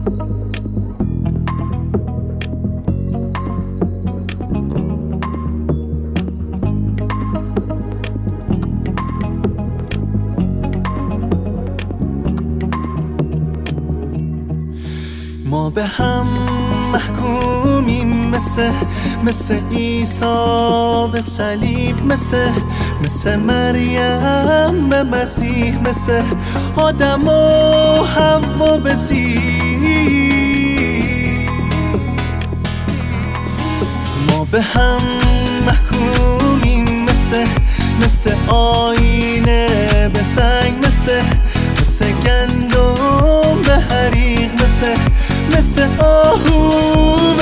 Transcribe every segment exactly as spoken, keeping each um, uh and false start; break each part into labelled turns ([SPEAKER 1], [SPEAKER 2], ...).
[SPEAKER 1] ما به هم محکومیم مثل مثل عیسی به صلیب، مثل مثل مریم به مسیح، مثل آدم و حوا به مسیح. ما به هم محکومیم مثل مثل آینه به سنگ، مثل مثل گندم به حریق، مثل مثل آهو به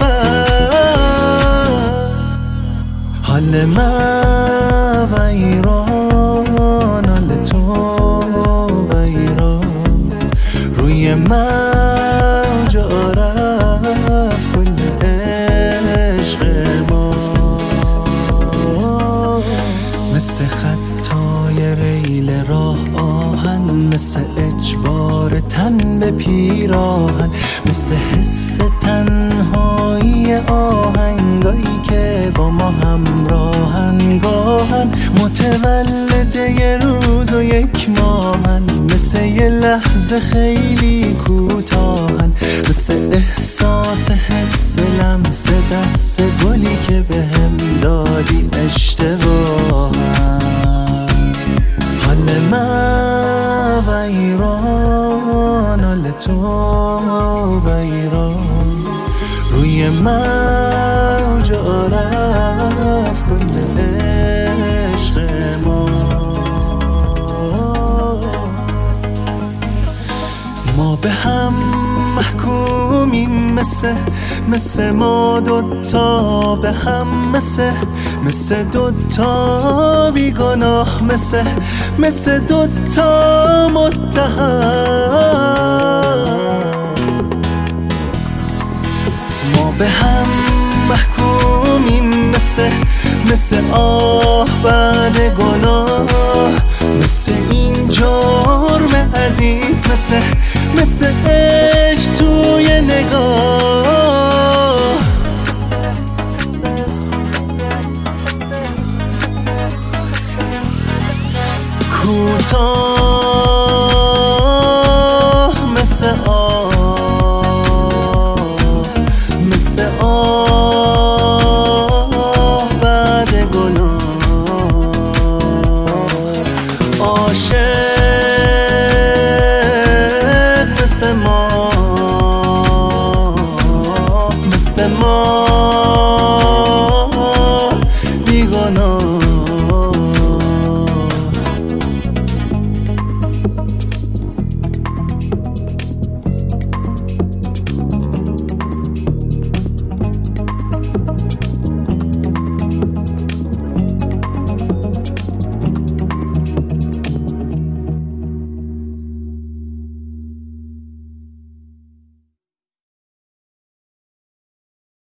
[SPEAKER 1] تفنگ. حال من ویران، حال تو ویران، روی من جا رفت کل عشق ما. مثل خطای ریل راه آهن، مثل اجبار تن به پیراهن، مثل حس تنهایی آهنگایی که با ما همراهن، گاهن متولد یه روز و یک ماهن، مثل یه لحظه خیلی کوتاهن، مثل احساس حس لمس دست گلی که به هم دادی اشتباهن. حال من ویران، حال تو ویران، روی من جا رفت کل عشق ما. ما به هم محکومیم مثل مثل ما دوتا به هم، مثل مثل دوتا بیگناه، مثل مثل دوتا متهم. ما به هم محکومیم مثل مثل آه بعد گناه، مثل این جرم عزیز، مثل مثل